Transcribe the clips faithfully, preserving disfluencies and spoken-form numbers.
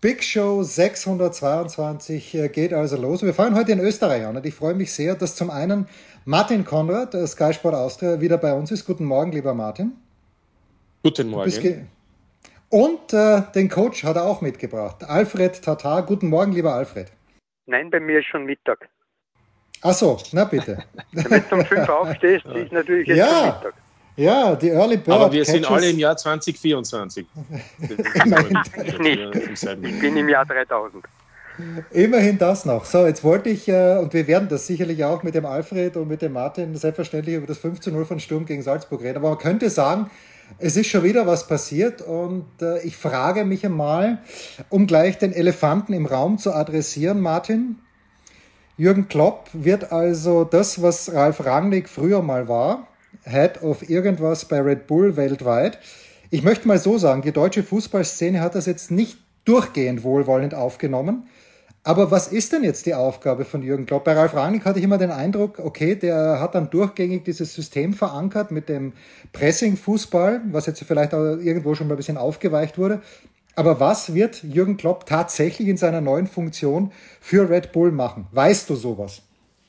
Big Show sechshundertzweiundzwanzig geht also los. Wir fangen heute in Österreich an und ich freue mich sehr, dass zum einen Martin Konrad, Sky Sport Austria, wieder bei uns ist. Guten Morgen, lieber Martin. Guten Morgen. Und äh, den Coach hat er auch mitgebracht, Alfred Tatar. Guten Morgen, lieber Alfred. Nein, bei mir ist schon Mittag. Ach so, na bitte. Wenn du um fünf aufstehst, ist natürlich jetzt ja. schon Mittag. Ja, die Early Bird Aber wir Catches. sind alle im Jahr zwanzig vierundzwanzig. Nein, ich nicht. Ich bin im Jahr dreitausend. Immerhin das noch. So, jetzt wollte ich, äh, und wir werden das sicherlich auch mit dem Alfred und mit dem Martin selbstverständlich über das fünf zu null von Sturm gegen Salzburg reden. Aber man könnte sagen, es ist schon wieder was passiert und äh, ich frage mich einmal, um gleich den Elefanten im Raum zu adressieren, Martin. Jürgen Klopp wird also das, was Ralf Rangnick früher mal war, Head of irgendwas bei Red Bull weltweit. Ich möchte mal so sagen, die deutsche Fußballszene hat das jetzt nicht durchgehend wohlwollend aufgenommen. Aber was ist denn jetzt die Aufgabe von Jürgen Klopp? Bei Ralf Rangnick hatte ich immer den Eindruck, okay, der hat dann durchgängig dieses System verankert mit dem Pressing-Fußball, was jetzt vielleicht auch irgendwo schon mal ein bisschen aufgeweicht wurde. Aber was wird Jürgen Klopp tatsächlich in seiner neuen Funktion für Red Bull machen? Weißt du sowas?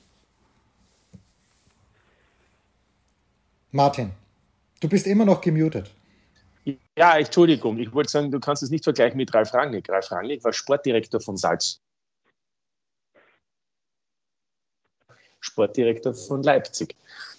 Martin, du bist immer noch gemutet. Ja, Entschuldigung. Ich wollte sagen, du kannst es nicht vergleichen mit Ralf Rangnick. Ralf Rangnick war Sportdirektor von Salzburg. Sportdirektor von Leipzig.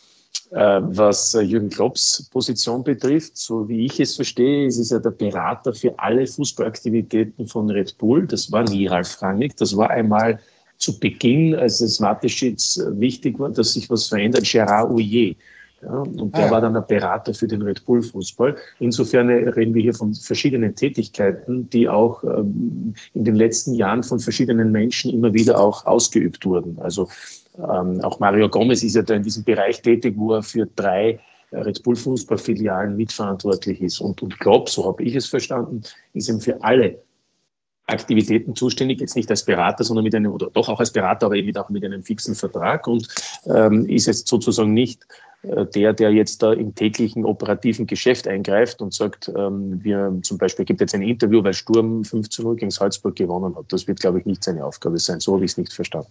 Was Jürgen Klopps Position betrifft, so wie ich es verstehe, ist es ja der Berater für alle Fußballaktivitäten von Red Bull. Das war nie Ralf Rangnick. Das war einmal zu Beginn, als es Mateschitz wichtig war, dass sich was verändert, Gérard Houllier. Ja, und der ah, ja. war dann ein Berater für den Red Bull Fußball. Insofern reden wir hier von verschiedenen Tätigkeiten, die auch ähm, in den letzten Jahren von verschiedenen Menschen immer wieder auch ausgeübt wurden. Also ähm, auch Mario Gomez ist ja da in diesem Bereich tätig, wo er für drei Red Bull Fußballfilialen mitverantwortlich ist. Und, und Klopp, so habe ich es verstanden, ist eben für alle Aktivitäten zuständig, jetzt nicht als Berater, sondern mit einem, oder doch auch als Berater, aber eben auch mit einem fixen Vertrag und ähm, ist jetzt sozusagen nicht äh, der, der jetzt da im täglichen operativen Geschäft eingreift und sagt, ähm, wir zum Beispiel gibt jetzt ein Interview, weil Sturm fünf zu null gegen Salzburg gewonnen hat. Das wird, glaube ich, nicht seine Aufgabe sein. So habe ich es nicht verstanden.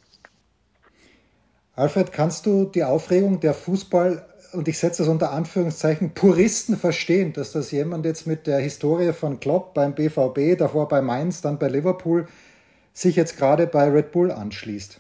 Alfred, kannst du die Aufregung der Fußball- und ich setze das unter Anführungszeichen, Puristen verstehen, dass das jemand jetzt mit der Historie von Klopp beim B V B, davor bei Mainz, dann bei Liverpool, sich jetzt gerade bei Red Bull anschließt?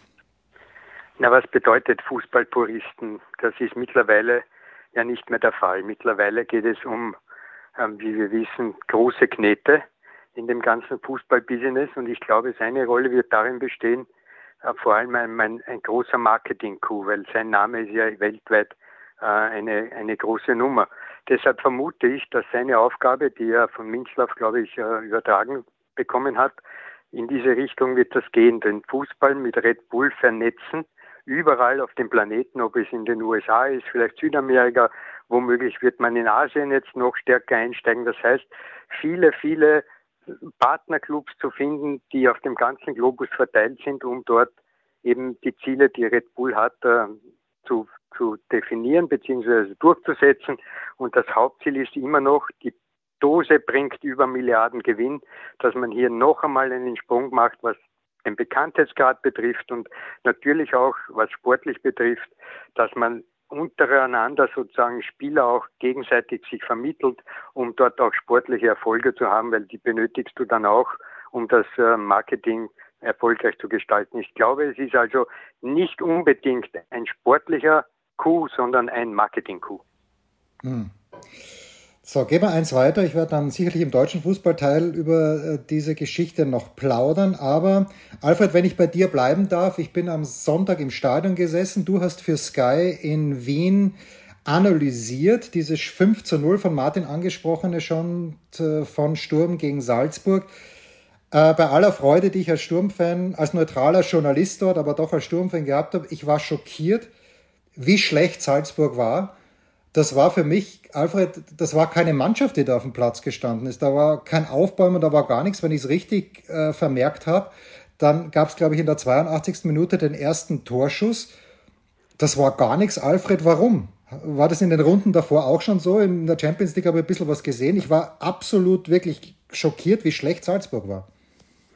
Na, was bedeutet Fußballpuristen? Das ist mittlerweile ja nicht mehr der Fall. Mittlerweile geht es um, ähm, wie wir wissen, große Knete in dem ganzen Fußballbusiness und ich glaube, seine Rolle wird darin bestehen, äh, vor allem ein, ein, ein großer Marketing-Coup, weil sein Name ist ja weltweit Eine, eine große Nummer. Deshalb vermute ich, dass seine Aufgabe, die er von Minzlaff, glaube ich, übertragen bekommen hat, in diese Richtung wird das gehen, den Fußball mit Red Bull vernetzen, überall auf dem Planeten, ob es in den U S A ist, vielleicht Südamerika, womöglich wird man in Asien jetzt noch stärker einsteigen. Das heißt, viele, viele Partnerclubs zu finden, die auf dem ganzen Globus verteilt sind, um dort eben die Ziele, die Red Bull hat, zu zu definieren bzw. durchzusetzen. Und das Hauptziel ist immer noch, die Dose bringt über Milliarden Gewinn, dass man hier noch einmal einen Sprung macht, was den Bekanntheitsgrad betrifft und natürlich auch, was sportlich betrifft, dass man untereinander sozusagen Spieler auch gegenseitig sich vermittelt, um dort auch sportliche Erfolge zu haben, weil die benötigst du dann auch, um das Marketing erfolgreich zu gestalten. Ich glaube, es ist also nicht unbedingt ein sportlicher Coup, sondern ein Marketing-Coup. Hm. So, gehen wir eins weiter. Ich werde dann sicherlich im deutschen Fußballteil über äh, diese Geschichte noch plaudern. Aber Alfred, wenn ich bei dir bleiben darf, ich bin am Sonntag im Stadion gesessen. Du hast für Sky in Wien analysiert, dieses fünf zu null von Martin angesprochene schon äh, von Sturm gegen Salzburg. Äh, bei aller Freude, die ich als Sturmfan, als neutraler Journalist dort, aber doch als Sturmfan gehabt habe, ich war schockiert, wie schlecht Salzburg war. Das war für mich, Alfred, das war keine Mannschaft, die da auf dem Platz gestanden ist. Da war kein Aufbäumen, da war gar nichts. Wenn ich es richtig äh, vermerkt habe, dann gab es, glaube ich, in der zweiundachtzigsten Minute den ersten Torschuss. Das war gar nichts. Alfred, warum? War das in den Runden davor auch schon so? In der Champions League habe ich ein bisschen was gesehen. Ich war absolut wirklich schockiert, wie schlecht Salzburg war.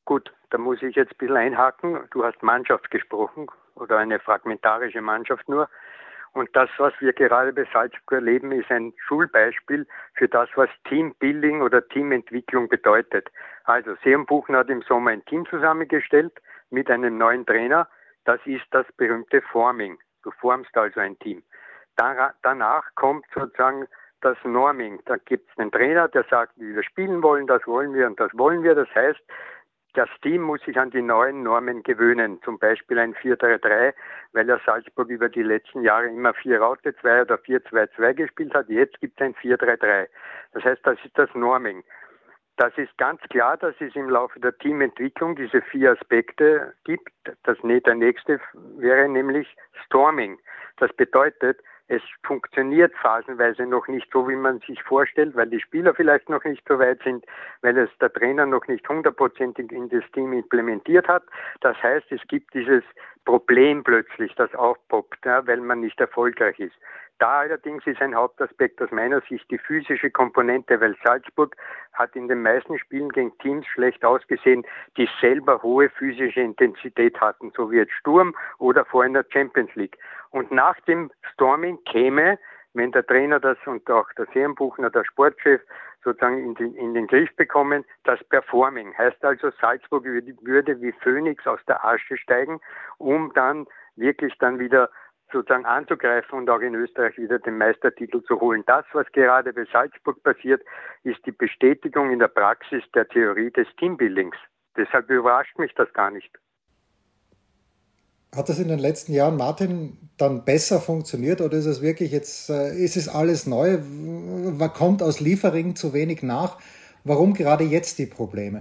Gut, da muss ich jetzt ein bisschen einhaken. Du hast Mannschaft gesprochen oder eine fragmentarische Mannschaft nur. Und das, was wir gerade bei Salzburg erleben, ist ein Schulbeispiel für das, was Teambuilding oder Teamentwicklung bedeutet. Also Seon Buchner hat im Sommer ein Team zusammengestellt mit einem neuen Trainer. Das ist das berühmte Forming. Du formst also ein Team. Dar- danach kommt sozusagen das Norming. Da gibt es einen Trainer, der sagt, wie wir spielen wollen, das wollen wir und das wollen wir. Das heißt, das Team muss sich an die neuen Normen gewöhnen, zum Beispiel ein vier drei drei, weil ja Salzburg über die letzten Jahre immer vier Raute zwei oder vier zwei zwei gespielt hat. Jetzt gibt es ein vier drei drei. Das heißt, das ist das Norming. Das ist ganz klar, dass es im Laufe der Teamentwicklung diese vier Aspekte gibt. Das, der nächste wäre nämlich Storming. Das bedeutet, es funktioniert phasenweise noch nicht so, wie man sich vorstellt, weil die Spieler vielleicht noch nicht so weit sind, weil es der Trainer noch nicht hundertprozentig in das Team implementiert hat. Das heißt, es gibt dieses Problem plötzlich, das aufpoppt, ja, weil man nicht erfolgreich ist. Da allerdings ist ein Hauptaspekt aus meiner Sicht die physische Komponente, weil Salzburg hat in den meisten Spielen gegen Teams schlecht ausgesehen, die selber hohe physische Intensität hatten, so wie jetzt Sturm oder vor in der Champions League. Und nach dem Storming käme, wenn der Trainer das und auch der Seon Buchner, der Sportchef, sozusagen in den, in den Griff bekommen, das Performing. Heißt also, Salzburg würde wie Phönix aus der Asche steigen, um dann wirklich dann wieder sozusagen anzugreifen und auch in Österreich wieder den Meistertitel zu holen. Das, was gerade bei Salzburg passiert, ist die Bestätigung in der Praxis der Theorie des Teambuildings. Deshalb überrascht mich das gar nicht. Hat das in den letzten Jahren, Martin, dann besser funktioniert oder ist es wirklich jetzt, ist es alles neu? Man kommt aus Liefering zu wenig nach. Warum gerade jetzt die Probleme?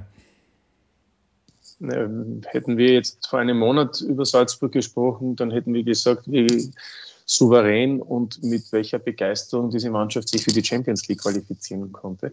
Hätten wir jetzt vor einem Monat über Salzburg gesprochen, dann hätten wir gesagt, wie souverän und mit welcher Begeisterung diese Mannschaft sich für die Champions League qualifizieren konnte.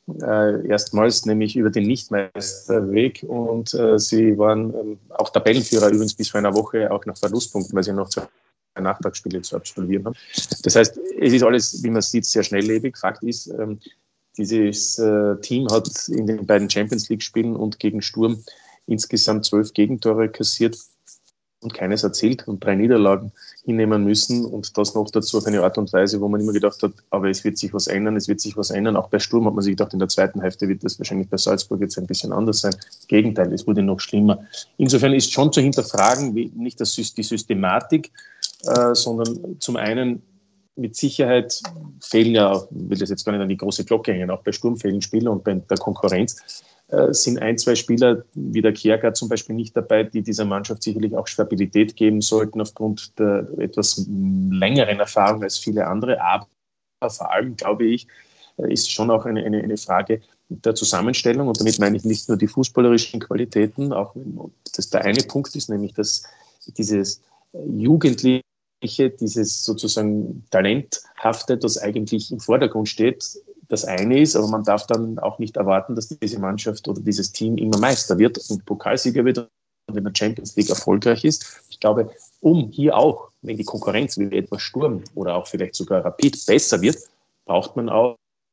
Äh, erstmals nämlich über den Nichtmeisterweg und äh, sie waren äh, auch Tabellenführer übrigens bis vor einer Woche, auch nach Verlustpunkten, weil sie noch zwei Nachtragsspiele zu absolvieren haben. Das heißt, es ist alles, wie man sieht, sehr schnelllebig. Fakt ist, ähm, dieses äh, Team hat in den beiden Champions League-Spielen und gegen Sturm insgesamt zwölf Gegentore kassiert und keines erzielt und drei Niederlagen hinnehmen müssen und das noch dazu auf eine Art und Weise, wo man immer gedacht hat, aber es wird sich was ändern, es wird sich was ändern. Auch bei Sturm hat man sich gedacht, in der zweiten Hälfte wird das wahrscheinlich bei Salzburg jetzt ein bisschen anders sein. Im Gegenteil, es wurde noch schlimmer. Insofern ist schon zu hinterfragen, wie, nicht das, die Systematik, äh, sondern zum einen mit Sicherheit fehlen ja, ich will das jetzt gar nicht an die große Glocke hängen, auch bei Sturm fehlen Spieler und bei der Konkurrenz äh, sind ein, zwei Spieler, wie der Kjærgaard zum Beispiel, nicht dabei, die dieser Mannschaft sicherlich auch Stabilität geben sollten aufgrund der etwas längeren Erfahrung als viele andere. Aber vor allem, glaube ich, ist schon auch eine, eine, eine Frage der Zusammenstellung und damit meine ich nicht nur die fußballerischen Qualitäten, auch wenn das der eine Punkt ist, nämlich dass dieses Jugendliche, dieses sozusagen Talenthafte, das eigentlich im Vordergrund steht, das eine ist, aber man darf dann auch nicht erwarten, dass diese Mannschaft oder dieses Team immer Meister wird und Pokalsieger wird und in der Champions League erfolgreich ist. Ich glaube, um hier auch, wenn die Konkurrenz wie etwa Sturm oder auch vielleicht sogar Rapid besser wird, braucht man auch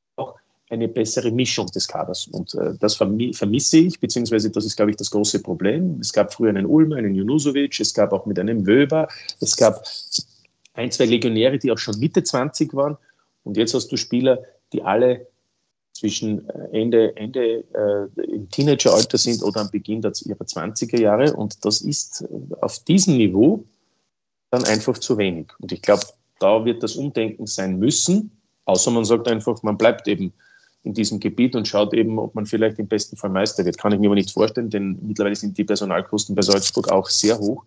eine bessere Mischung des Kaders. Und äh, das vermisse ich, beziehungsweise das ist, glaube ich, das große Problem. Es gab früher einen Ulmer, einen Junusovic, es gab auch mit einem Wöber, es gab ein, zwei Legionäre, die auch schon Mitte zwanzig waren. Und jetzt hast du Spieler, die alle zwischen Ende, Ende äh, im Teenageralter sind oder am Beginn der, ihrer zwanziger Jahre. Und das ist auf diesem Niveau dann einfach zu wenig. Und ich glaube, da wird das Umdenken sein müssen, außer man sagt einfach, man bleibt eben in diesem Gebiet und schaut eben, ob man vielleicht im besten Fall Meister wird. Kann ich mir aber nicht vorstellen, denn mittlerweile sind die Personalkosten bei Salzburg auch sehr hoch,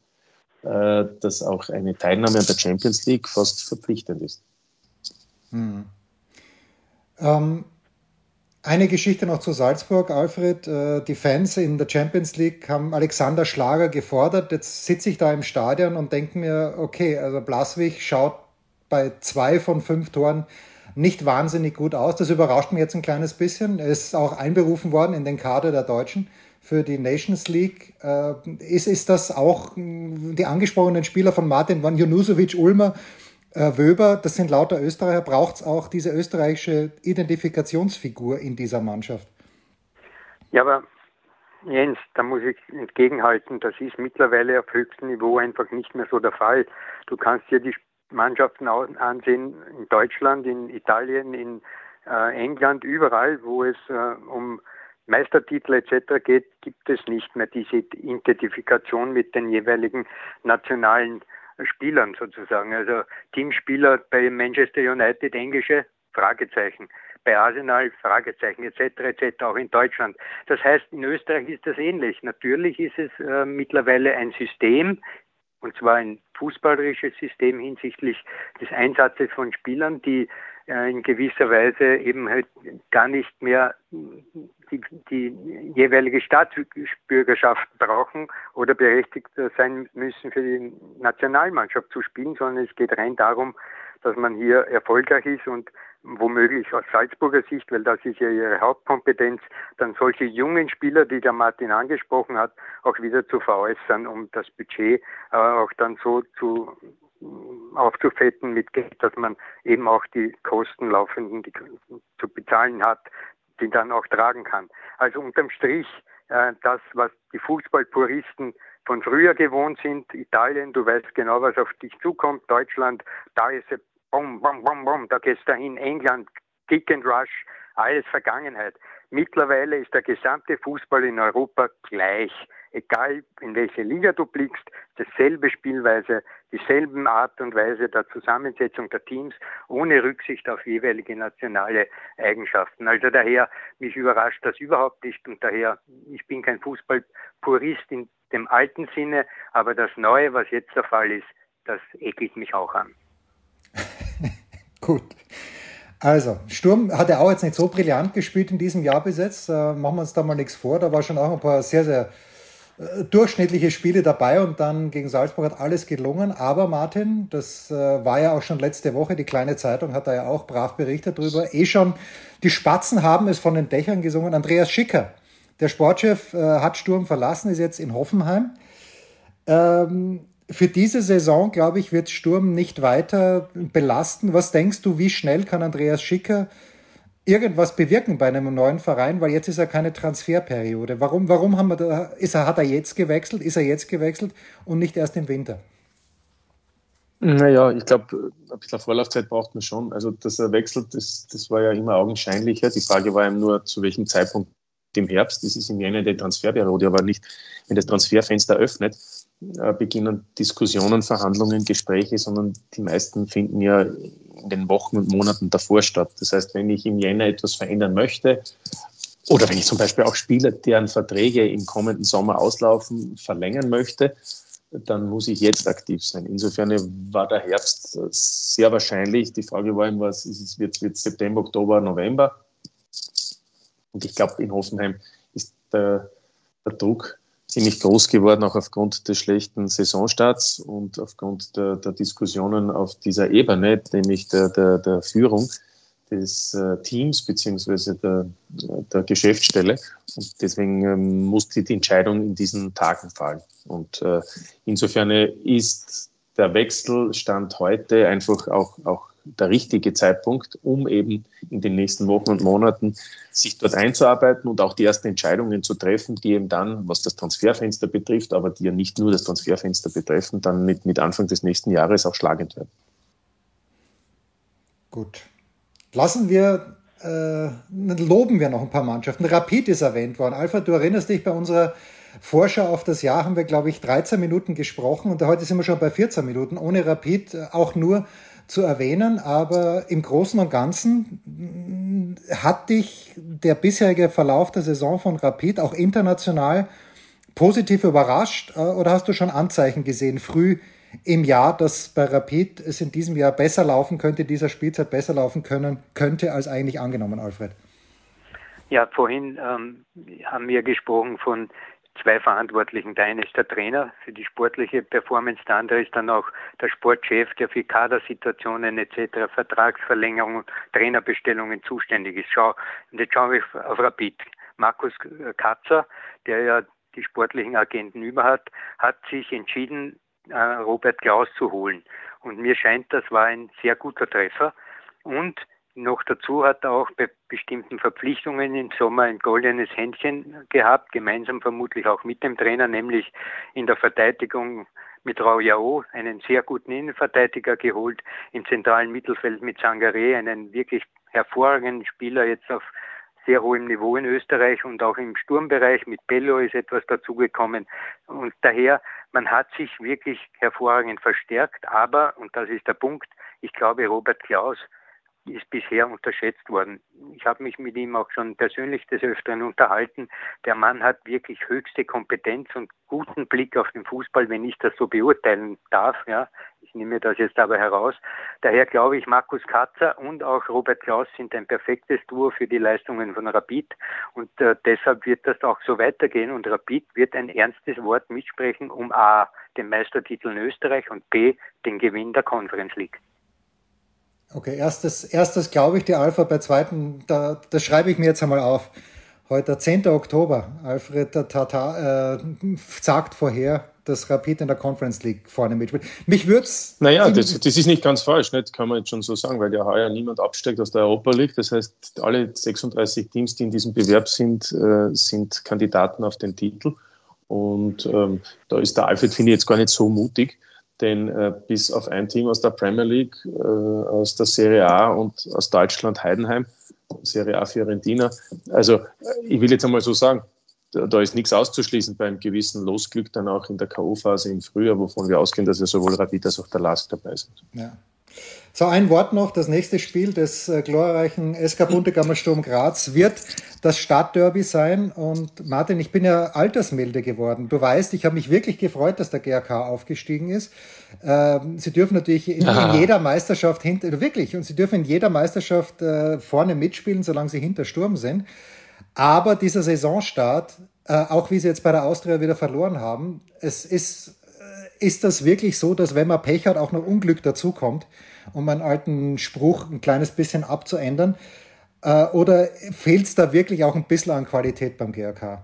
äh, dass auch eine Teilnahme an der Champions League fast verpflichtend ist. Hm. Ähm, eine Geschichte noch zu Salzburg, Alfred. Äh, die Fans in der Champions League haben Alexander Schlager gefordert. Jetzt sitze ich da im Stadion und denke mir, okay, also Blaswig schaut bei zwei von fünf Toren nicht wahnsinnig gut aus. Das überrascht mich jetzt ein kleines bisschen. Er ist auch einberufen worden in den Kader der Deutschen für die Nations League. Äh, ist, ist das auch die angesprochenen Spieler von Martin waren Junusovic, Ulmer, äh, Wöber, das sind lauter Österreicher. Braucht es auch diese österreichische Identifikationsfigur in dieser Mannschaft? Ja, aber Jens, da muss ich entgegenhalten, das ist mittlerweile auf höchstem Niveau einfach nicht mehr so der Fall. Du kannst dir die Mannschaften ansehen in Deutschland, in Italien, in äh, England, überall, wo es äh, um Meistertitel et cetera geht, gibt es nicht mehr diese Identifikation mit den jeweiligen nationalen Spielern sozusagen. Also Teamspieler bei Manchester United, englische, Fragezeichen. Bei Arsenal, Fragezeichen et cetera et cetera, auch in Deutschland. Das heißt, in Österreich ist das ähnlich. Natürlich ist es äh, mittlerweile ein System, und zwar ein fußballerisches System hinsichtlich des Einsatzes von Spielern, die äh, in gewisser Weise eben halt gar nicht mehr die, die jeweilige Staatsbürgerschaft brauchen oder berechtigt sein müssen, für die Nationalmannschaft zu spielen, sondern es geht rein darum, dass man hier erfolgreich ist und womöglich aus Salzburger Sicht, weil das ist ja ihre Hauptkompetenz, dann solche jungen Spieler, die der Martin angesprochen hat, auch wieder zu veräußern, um das Budget äh, auch dann so zu aufzufetten mit Geld, dass man eben auch die Kosten laufenden die zu bezahlen hat, die dann auch tragen kann. Also unterm Strich äh, das, was die Fußballpuristen von früher gewohnt sind, Italien, du weißt genau, was auf dich zukommt, Deutschland, da ist es bum, bum, bum, bum, da geht's dahin, England, Kick and Rush, alles Vergangenheit. Mittlerweile ist der gesamte Fußball in Europa gleich. Egal in welche Liga du blickst, dasselbe Spielweise, dieselben Art und Weise der Zusammensetzung der Teams, ohne Rücksicht auf jeweilige nationale Eigenschaften. Also daher, mich überrascht das überhaupt nicht und daher, ich bin kein Fußballpurist in dem alten Sinne, aber das Neue, was jetzt der Fall ist, das ekelt mich auch an. Gut. Also, Sturm hat ja auch jetzt nicht so brillant gespielt in diesem Jahr bis jetzt. Äh, machen wir uns da mal nichts vor. Da war schon auch ein paar sehr, sehr äh, durchschnittliche Spiele dabei und dann gegen Salzburg hat alles gelungen. Aber Martin, das äh, war ja auch schon letzte Woche, die kleine Zeitung hat da ja auch brav berichtet drüber. Eh schon, die Spatzen haben es von den Dächern gesungen. Andreas Schicker, der Sportchef, äh, hat Sturm verlassen, ist jetzt in Hoffenheim. Ähm, Für diese Saison, glaube ich, wird Sturm nicht weiter belasten. Was denkst du, wie schnell kann Andreas Schicker irgendwas bewirken bei einem neuen Verein? Weil jetzt ist ja keine Transferperiode. Warum, warum haben wir da, ist er, hat er jetzt gewechselt? Ist er jetzt gewechselt und nicht erst im Winter? Naja, ich glaube, ein bisschen Vorlaufzeit braucht man schon. Also, dass er wechselt, das, das war ja immer augenscheinlicher. Die Frage war ihm nur, zu welchem Zeitpunkt im Herbst. Das ist im Jänner die Transferperiode, aber nicht, wenn das Transferfenster öffnet, beginnen Diskussionen, Verhandlungen, Gespräche, sondern die meisten finden ja in den Wochen und Monaten davor statt. Das heißt, wenn ich im Jänner etwas verändern möchte oder wenn ich zum Beispiel auch Spieler, deren Verträge im kommenden Sommer auslaufen, verlängern möchte, dann muss ich jetzt aktiv sein. Insofern war der Herbst sehr wahrscheinlich. Die Frage war ihm, was ist es, wird es September, Oktober, November? Und ich glaube, in Hoffenheim ist der, der Druck ziemlich groß geworden, auch aufgrund des schlechten Saisonstarts und aufgrund der, der Diskussionen auf dieser Ebene, nämlich der, der, der Führung des äh, Teams beziehungsweise der, der Geschäftsstelle. Und deswegen ähm, musste die Entscheidung in diesen Tagen fallen. Und äh, insofern ist der Wechselstand heute einfach auch, auch der richtige Zeitpunkt, um eben in den nächsten Wochen und Monaten sich dort einzuarbeiten und auch die ersten Entscheidungen zu treffen, die eben dann, was das Transferfenster betrifft, aber die ja nicht nur das Transferfenster betreffen, dann mit, mit Anfang des nächsten Jahres auch schlagend werden. Gut. Lassen wir, äh, loben wir noch ein paar Mannschaften. Rapid ist erwähnt worden. Alfred, du erinnerst dich, bei unserer Vorschau auf das Jahr haben wir, glaube ich, dreizehn Minuten gesprochen und heute sind wir schon bei vierzehn Minuten, ohne Rapid auch nur zu erwähnen, aber im Großen und Ganzen hat dich der bisherige Verlauf der Saison von Rapid auch international positiv überrascht oder hast du schon Anzeichen gesehen, früh im Jahr, dass bei Rapid es in diesem Jahr besser laufen könnte, dieser Spielzeit besser laufen können könnte, als eigentlich angenommen, Alfred? Ja, vorhin ähm, haben wir gesprochen von zwei Verantwortlichen. Der eine ist der Trainer für die sportliche Performance, der andere ist dann auch der Sportchef, der für Kadersituationen et cetera, Vertragsverlängerung, Trainerbestellungen zuständig ist. Schau, und jetzt schauen wir auf Rapid. Markus Katzer, der ja die sportlichen Agenten über hat, hat sich entschieden, Robert Klaus zu holen. Und mir scheint, das war ein sehr guter Treffer. Und Noch dazu hat er auch bei bestimmten Verpflichtungen im Sommer ein goldenes Händchen gehabt, gemeinsam vermutlich auch mit dem Trainer, nämlich in der Verteidigung mit Raul Yao, einen sehr guten Innenverteidiger geholt, im zentralen Mittelfeld mit Sangaré, einen wirklich hervorragenden Spieler jetzt auf sehr hohem Niveau in Österreich, und auch im Sturmbereich mit Bello ist etwas dazugekommen. Und daher, man hat sich wirklich hervorragend verstärkt, aber, und das ist der Punkt, ich glaube, Robert Klaus ist bisher unterschätzt worden. Ich habe mich mit ihm auch schon persönlich des Öfteren unterhalten. Der Mann hat wirklich höchste Kompetenz und guten Blick auf den Fußball, wenn ich das so beurteilen darf. Ja, ich nehme das jetzt aber heraus. Daher glaube ich, Markus Katzer und auch Robert Klaus sind ein perfektes Duo für die Leistungen von Rapid, und äh, deshalb wird das auch so weitergehen, und Rapid wird ein ernstes Wort mitsprechen, um A, den Meistertitel in Österreich und B, den Gewinn der Conference League. Okay, erstes, erstes glaube ich dir, Alpha, bei zweiten, da, das schreibe ich mir jetzt einmal auf. Heute, zehnter Oktober, Alfred Tata äh, sagt vorher, dass Rapid in der Conference League vorne mitspielt. Mich würde es... Naja, das, das ist nicht ganz falsch, nicht? Kann man jetzt schon so sagen, weil ja heuer niemand absteigt aus der Europa League. Das heißt, alle sechsunddreißig Teams, die in diesem Bewerb sind, äh, sind Kandidaten auf den Titel. Und ähm, da ist der Alfred, finde ich, jetzt gar nicht so mutig. Denn äh, bis auf ein Team aus der Premier League, äh, aus der Serie A und aus Deutschland Heidenheim, Serie A Fiorentina. Also äh, ich will jetzt einmal so sagen, da, da ist nichts auszuschließen bei einem gewissen Losglück dann auch in der K O-Phase im Frühjahr, wovon wir ausgehen, dass ja sowohl Rapid als auch der Lask dabei sind. Ja. So, ein Wort noch, das nächste Spiel des äh, glorreichen S K Bundegammer Sturm Graz wird das Stadtderby sein. Und Martin, ich bin ja altersmilde geworden. Du weißt, ich habe mich wirklich gefreut, dass der G A K aufgestiegen ist. Ähm, sie dürfen natürlich in, in jeder Meisterschaft hinter, wirklich, und sie dürfen in jeder Meisterschaft äh, vorne mitspielen, solange sie hinter Sturm sind. Aber dieser Saisonstart, äh, auch wie sie jetzt bei der Austria wieder verloren haben, es ist, äh, ist das wirklich so, dass wenn man Pech hat, auch noch Unglück dazukommt, um einen alten Spruch ein kleines bisschen abzuändern? Äh, oder fehlt es da wirklich auch ein bisschen an Qualität beim G A K?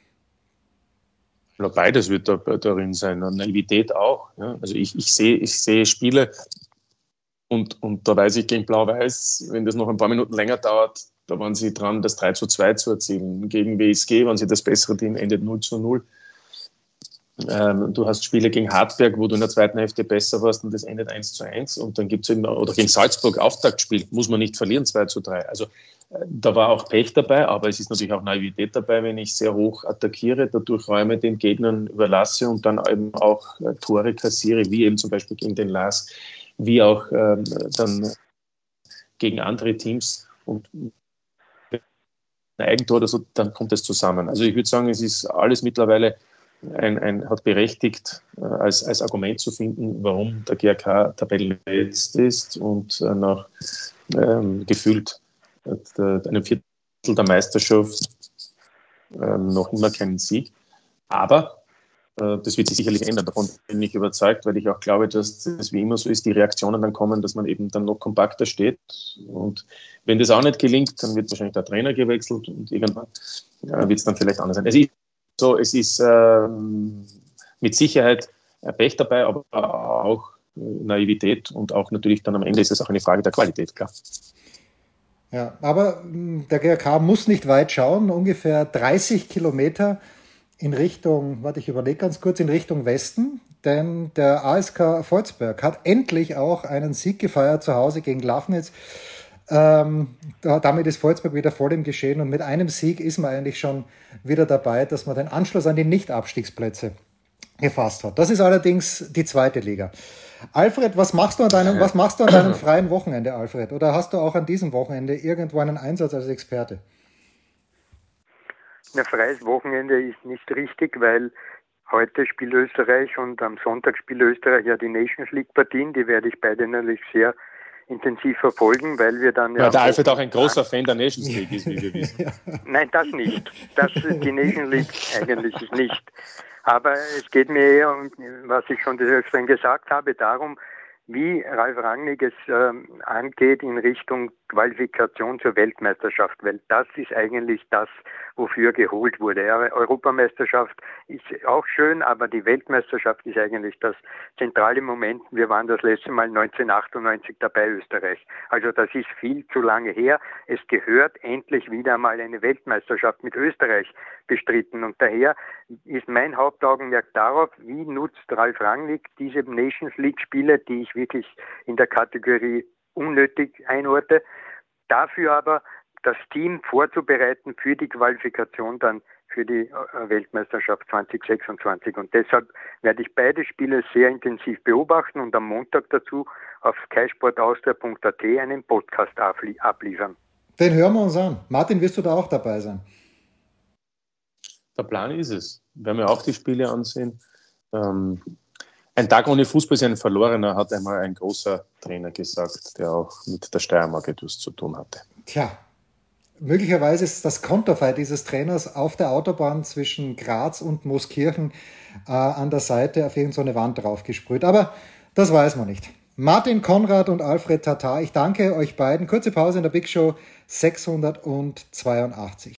Ja, beides wird da, darin sein, und Naivität auch. Ja. Also ich, ich sehe ich sehe Spiele, und, und da weiß ich gegen Blau-Weiß, wenn das noch ein paar Minuten länger dauert, da waren sie dran, das drei zu zwei zu erzielen. Gegen W S G waren sie das bessere Team, endet null zu null. Ähm, du hast Spiele gegen Hartberg, wo du in der zweiten Hälfte besser warst, und das endet eins zu eins. Und dann gibt es eben, oder gegen Salzburg, Auftaktspiel, muss man nicht verlieren, zwei zu drei. Also äh, da war auch Pech dabei, aber es ist natürlich auch Naivität dabei, wenn ich sehr hoch attackiere, dadurch Räume den Gegnern überlasse und dann eben auch äh, Tore kassiere, wie eben zum Beispiel gegen den Lask, wie auch ähm, dann gegen andere Teams, und ein Eigentor oder so, dann kommt es zusammen. Also ich würde sagen, es ist alles mittlerweile Ein, ein, hat berechtigt, äh, als, als Argument zu finden, warum der G A K Tabellenletzt ist und äh, nach ähm, gefühlt äh, der, einem Viertel der Meisterschaft äh, noch immer keinen Sieg. Aber äh, das wird sich sicherlich ändern. Davon bin ich überzeugt, weil ich auch glaube, dass das wie immer so ist, die Reaktionen dann kommen, dass man eben dann noch kompakter steht. Und wenn das auch nicht gelingt, dann wird wahrscheinlich der Trainer gewechselt, und irgendwann äh, wird es dann vielleicht anders sein. Also ich So, es ist ähm, mit Sicherheit Pech dabei, aber auch Naivität, und auch natürlich dann am Ende ist es auch eine Frage der Qualität, klar. Ja, aber der G A K muss nicht weit schauen, ungefähr dreißig Kilometer in Richtung, warte, ich überlege ganz kurz, in Richtung Westen, denn der A S K Volzberg hat endlich auch einen Sieg gefeiert zu Hause gegen Lafnitz. Ähm, da, damit ist Volzberg wieder voll im Geschehen, und mit einem Sieg ist man eigentlich schon wieder dabei, dass man den Anschluss an die Nicht-Abstiegsplätze gefasst hat. Das ist allerdings die zweite Liga. Alfred, was machst du an deinem, was machst du an deinem freien Wochenende, Alfred? Oder hast du auch an diesem Wochenende irgendwo einen Einsatz als Experte? Ein freies Wochenende ist nicht richtig, weil heute spielt Österreich und am Sonntag spielt Österreich ja die Nations League Partien. Die werde ich beide natürlich sehr intensiv verfolgen, weil wir dann ja... ja der Alfred auch ein großer Fan der Nations League ist, wie wir wissen. Nein, das nicht. Das die Nations League eigentlich nicht. Aber es geht mir eher, um, was ich schon des Öfteren gesagt habe, darum, wie Ralf Rangnick es ähm, angeht in Richtung Qualifikation zur Weltmeisterschaft, weil das ist eigentlich das, wofür er geholt wurde. Ja, Europameisterschaft ist auch schön, aber die Weltmeisterschaft ist eigentlich das zentrale Moment. Wir waren das letzte Mal neunzehnhundertachtundneunzig dabei, Österreich. Also das ist viel zu lange her. Es gehört endlich wieder mal eine Weltmeisterschaft mit Österreich bestritten. Und daher ist mein Hauptaugenmerk darauf, wie nutzt Ralf Rangnick diese Nations League-Spiele, die ich wirklich in der Kategorie unnötig einordne, dafür aber das Team vorzubereiten für die Qualifikation dann für die Weltmeisterschaft zwanzig sechsundzwanzig. Und deshalb werde ich beide Spiele sehr intensiv beobachten und am Montag dazu auf sky sport austria punkt a t einen Podcast abliefern. Den hören wir uns an. Martin, wirst du da auch dabei sein? Der Plan ist es. Wir werden ja auch die Spiele ansehen. Ähm, ein Tag ohne Fußball ist ein verlorener, hat einmal ein großer Trainer gesagt, der auch mit der Steiermark etwas zu tun hatte. Tja, möglicherweise ist das Konterfei dieses Trainers auf der Autobahn zwischen Graz und Mooskirchen äh, an der Seite auf irgendeine Wand draufgesprüht. Aber das weiß man nicht. Martin Konrad und Alfred Tatar, ich danke euch beiden. Kurze Pause in der Big Show sechshundertzweiundachtzig.